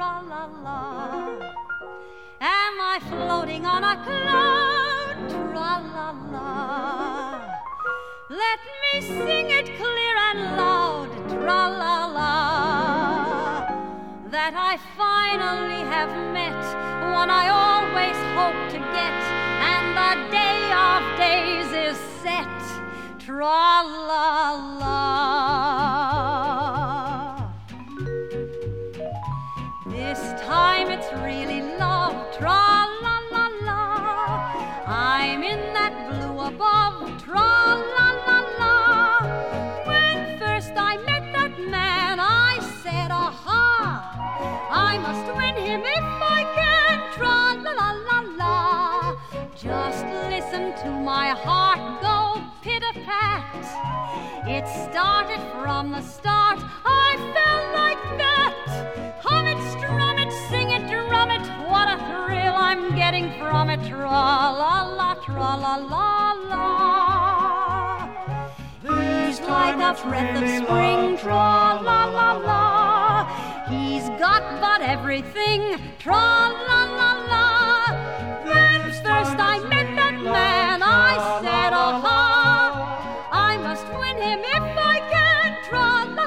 tra-la-la. Am I floating on a cloud? Tra-la-la. Let me sing it clear and loud, tra-la-la, that I finally have met one I always hoped to get, and the day of days is set, tra-la-la. This time it's really love, tra-la-la-la. I'm in that blue above, tra-la-la-la. When first I met that man, I said, aha, I must win him if I can, tra-la-la-la-la. Just listen to my heart go pit-a-pat. It started from the start, I felt like that. Hum it, strum it, sing it, drum it, what a thrill I'm getting from it, tra-la-la, tra-la-la-la. He's like a breath of spring, tra-la-la-la. He's got but everything, tra-la-la-la. When first I met that man, I said, aha, I must win him if I can, tra-la-la-la.